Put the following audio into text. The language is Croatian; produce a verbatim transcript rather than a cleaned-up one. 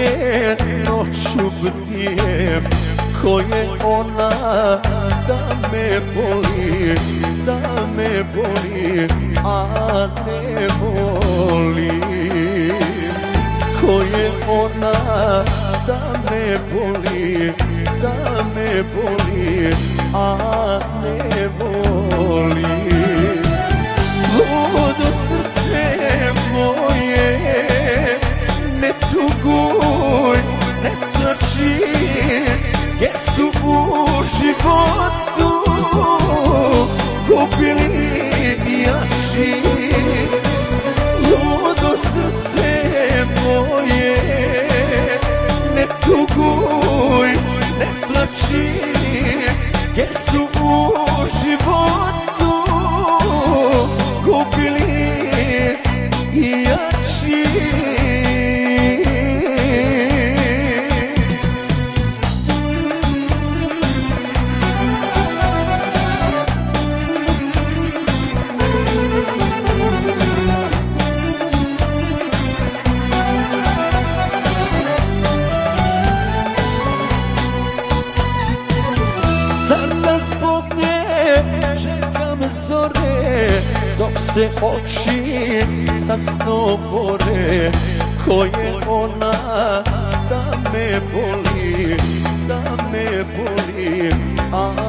srce noću bdije, ko je ona da me boli, da me boli, a ne voli. Ko je ona da me boli, da me boli, a ne voli. Ludo srce moje, ne tuguj, ne trči, gdje su u životu gubili jači. Ludo srce moje, ne tuguj, ne trči, gdje su u životu gubili jači. Dok se oči sa snom bore, ko je ona da me boli, da me boli, a